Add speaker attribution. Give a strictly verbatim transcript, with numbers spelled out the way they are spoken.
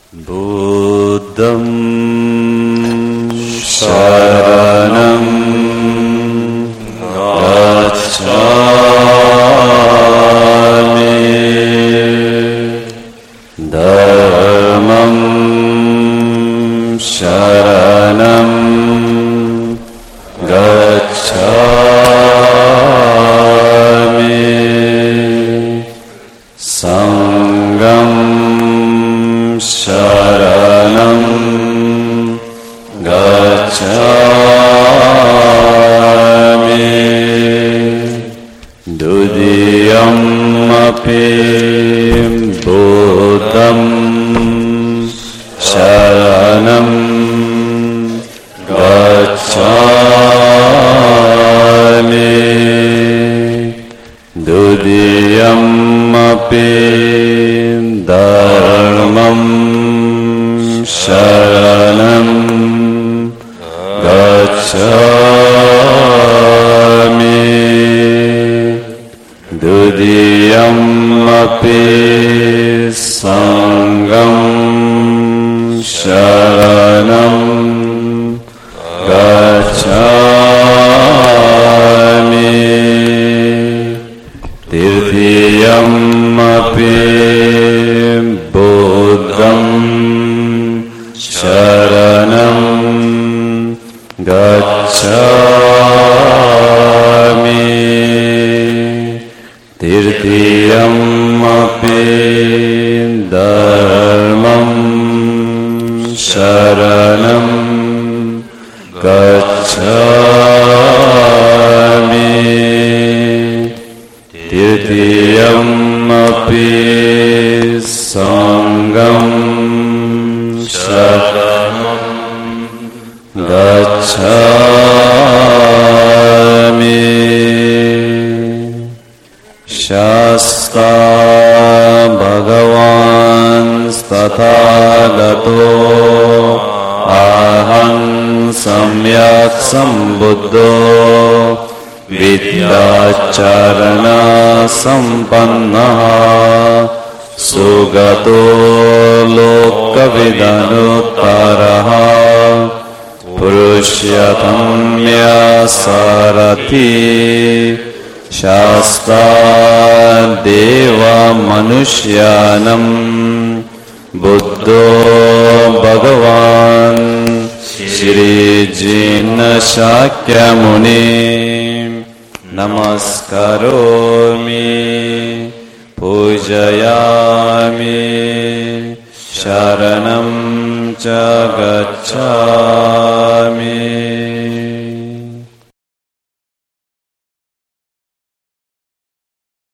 Speaker 1: ബുദ്ധം ശരണം ഗച്ഛാമി. ധമ്മം ശരണം ഗച്ഛാമി. സംഘം ശരണം ഗച്ഛാമി. ദ്വിതീയമപി ബുദ്ധം ശരണം ഗച്ഛാമി. ദ്വിതീയമപി ധർമ്മം ശരണം ഗച്ഛാമി. ദ്വിതീയമപി സംഘം ശരണം ഗച്ഛാമി. തൃതീയമപി ബുദ്ധം ശരണം ഗച്ഛാമി. തൃതീയമപി ധർമ്മം ശരണം ഗച്ഛാമി. തൃതീയമപി സംഘം ശരണം ഗച്ഛാമി. ശാസ്താ ഭഗവാൻ തഥാഗതോ അഹം സമ്യക് സംബുദ്ധോ വിദ്യാചരണ സമ്പന്നഃ സുഗതോ ലോകവിദനുത്തരഃ പുരുഷോത്തമ്യ സാരഥി. ശാസ്താ ദേവ മനുഷ്യാനം ബുദ്ധോ ഭഗവാൻ ശ്രീജിന ശാക്യമുനി. നമസ്കരോമി പൂജയാമി. ശരണം ച ഗച്ഛാമി.